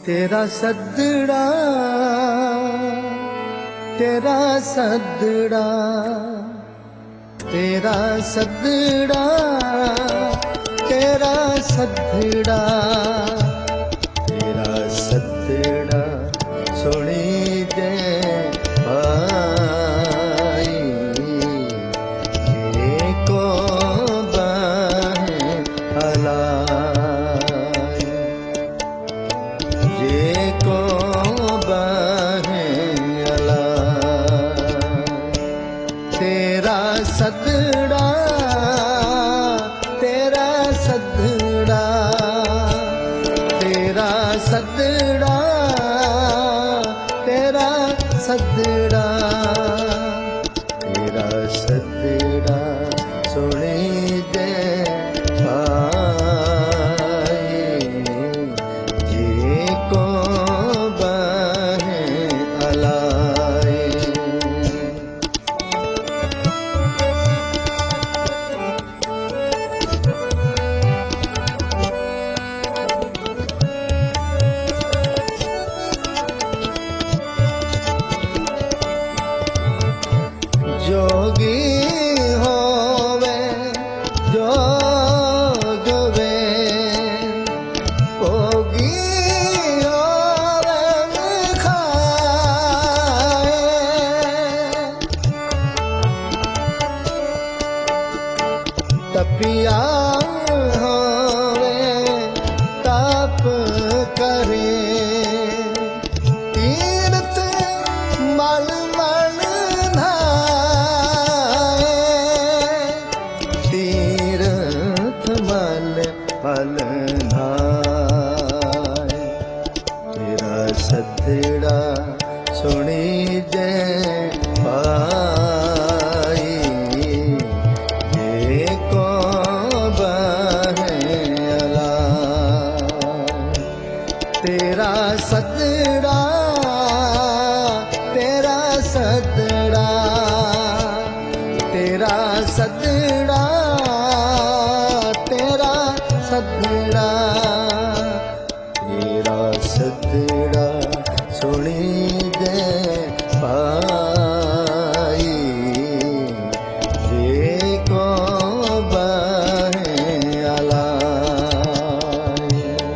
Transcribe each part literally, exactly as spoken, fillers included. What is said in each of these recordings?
तेरा सदड़ा तेरा सदड़ा तेरा सदड़ा तेरा सदड़ा तेरा सदड़ा सुनी जे भाई ये को बाहें हलाई ये को बाहें हलाई तेरा सदड़ा तेरा सदड़ा तेरा सदड़ा तेरा सदड़ा तेरा सदड़ा सुनी दे भाई ये को बाहें हलाई जोगी होवे जोगवे भोगी होवे खाए तपिया होवे तप करे तीर्थ मल मल पल नाय तेरा सदड़ा सुनी जे भाई ये को बाहें हलाई तेरा सदड़ा तेरा सदड़ा तेरा सदड़ा तेरा सदड़ा तेरा सदड़ा सुनी दे भाई ये को बाहें हलाई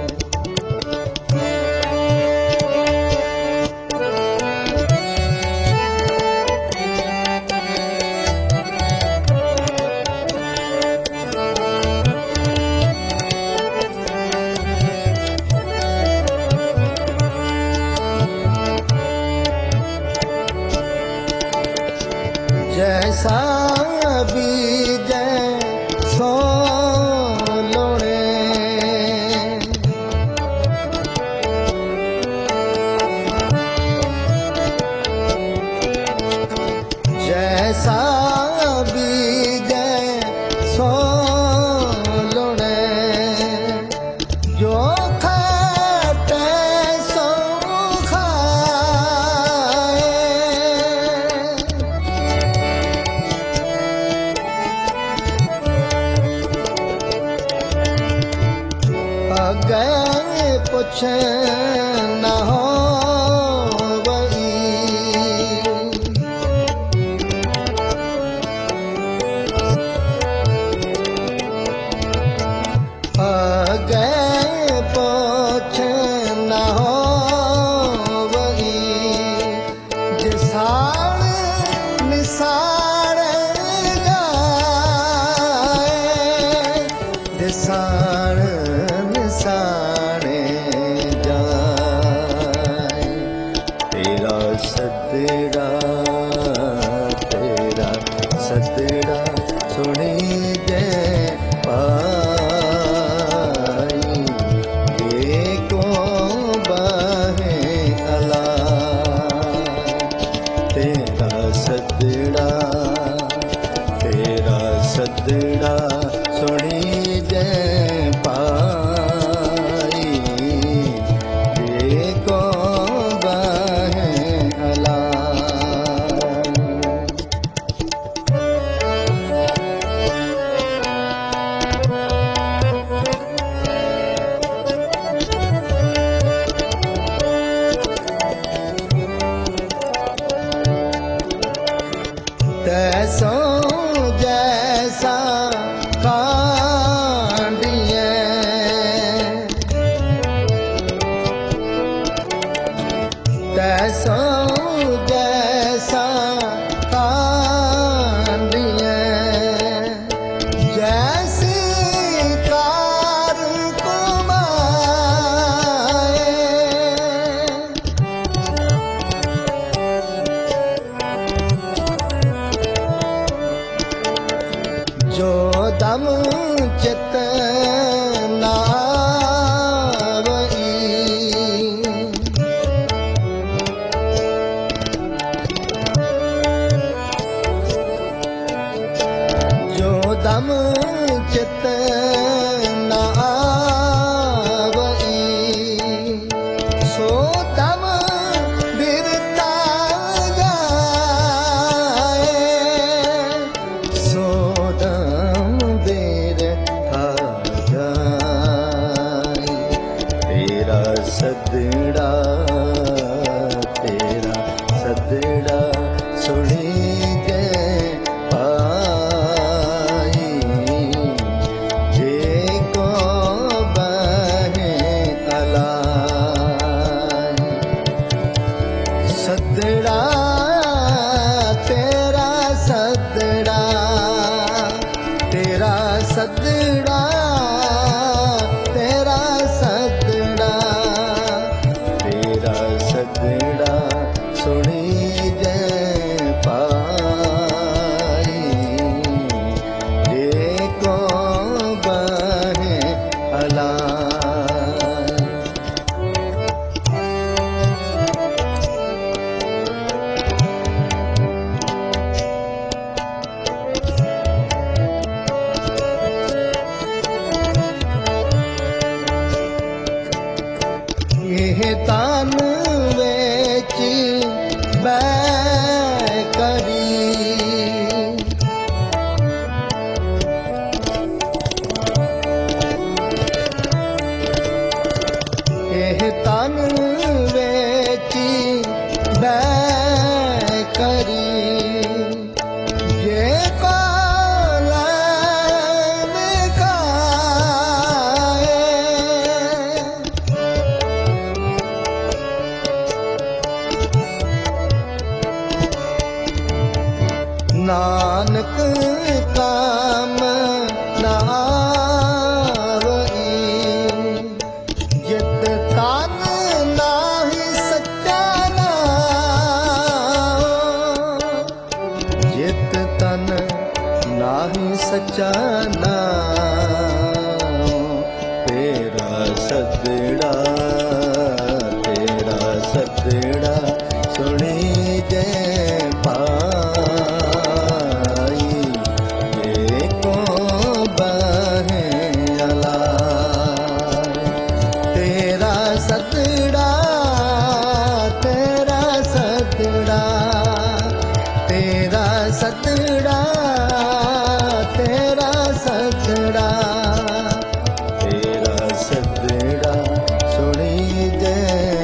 जैसा बीजे सो लोड़े जैसा बीजे सो लोड़े जो खाते सो खाए गए पूछे न हो वही गए पूछे न हो वही जिसाण निसार जाए जिसाण निसारे जाए तेरा सदड़ा तेरा सदड़ा सुनी दे भाई दम चित न आवई। जो दम चित न आवई, सो दम बिरता जाए, सो दम बिरता जाए। तेरा सदड़ा तेरा सदड़ा सुनी जे पाई, जे को बहे अलाई। सदड़ा तेरा सदड़ा तेरा सदड़ा तेरा सदड़ा तेरा सदड़ा सुनी जे पाई, जे को बहे अलाई। ਇਹ ਤਨ ਵਿੱਚ ਬੈ ਕਰੀ, ਇਹ ਤਨ ਵਿੱਚ ਬੈ ਕਰੀ, ਜੇ ਕੋ ਲੈਣ ਕਾਏ, नानक काम न आवई। जित तन नाहि सच्चा नाम, जित तन नाहि सच्चा नाम। तेरा सदड़ा तेरा सदड़ा सुनी जे पाई, जे को बहे अलाई। तेरा सदड़ा तेरा सदड़ा तेरा सदड़ा तेरा सदड़ा तेरा सदड़ा सुनी जे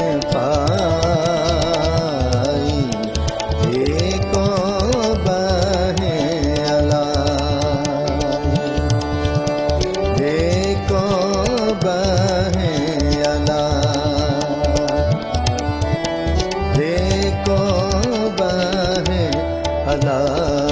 पाई, जे को बहे अलाई। जे को बहे अलाई, जे को बहे अलाई।